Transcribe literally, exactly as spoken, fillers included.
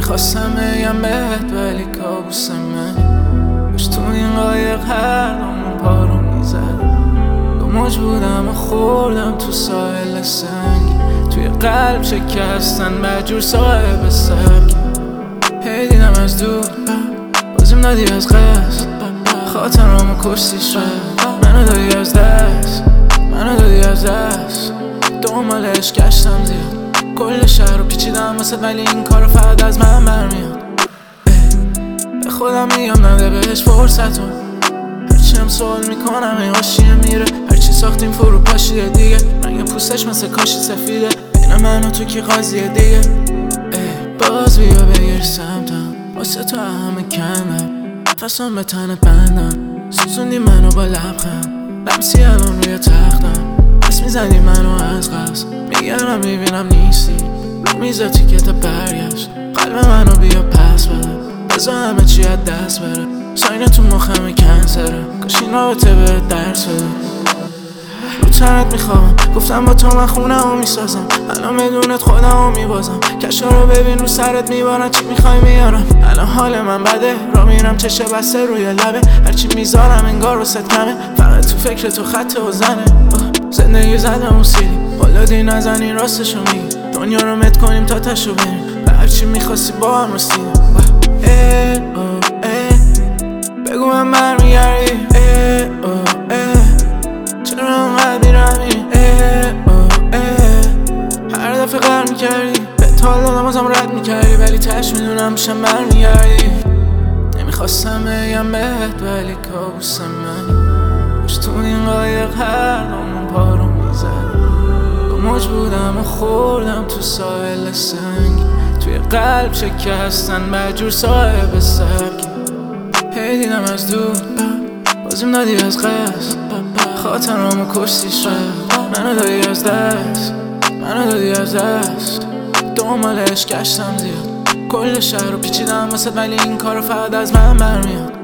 نمیخواستم بگم بهت ولی کابوس منی. باش تو این قایق هر دومون پارو میزد. دو موج بودم و خوردم تو ساحل سنگی. توی قلب شکستن مجور صاحب سبکی. هی دیدم از دور بازیم دادی از قصد. خاطرامو کشتی شد منو دادی از دست. منو دادی از دست. دنبالش گشتم زیاد کل شهر رو پیچیدم واسه ولی این کارو فقط از من برمیاد. به خودم میگم نده بهش فرصتو. هرچی هم سوال میکنم این غاشیه میره. هرچی ساختیم فرو پاشیده دیگه. رنگ پوستش مثل کاشی سفیده. بین من و تو کی قاضیه دیگه. باز بیا بگیر سمتم واسه تو همه کمه. نفسم به تنت بندم سوزوندی منو با لبخند. لمسی الان روی تختم بس میزنی منو از قصد. میگرم میبینم نیستی رو میزه تیکت برگشت. قلب منو بیا پس بده بذار همه چی از دست بره. ساین تو مخم کنسره کاش این رابطه بهت درس بده. رو تنت میخوام گفتم با تو من خونه رو میسازم. الان بدونت خودم رو میبازم. کشا رو ببین رو سرت میبارن چی میخوای میارم. الان حال من بده را میرم چشه بسته روی لبه. هرچی میذارم انگار وسط کمه. فقط تو فکر تو خط و زنه. زندگی زدم و سیلی بالادی نزنی راستشو میگی. دنیا رو مت کنیم تا تشو بریم. به هرچی میخواستی با هم رسیدیم. بگو من برمیگردی. چرا انقدر میرمی هر دفعه قرار میکردی. به تا دادم ازم رد میکردی ولی تش میدونم میشم برمیگردی. نمیخواستم بگم بهت ولی کابوس منی. باش تو این قایق هر دومون پارو میزد. دو موج بودم و خوردم تو ساحل سنگی. توی قلب شکستن مجور صاحب سبکی. هی دیدم از دور بازیم دادی از قصد. خاطرامو کشتی شد منو دادی از دست. منو دادی از دست. دنبالش گشتم زیاد کل شهر رو پیچیدم واسه ولی این کارو فقط از من برمیاد.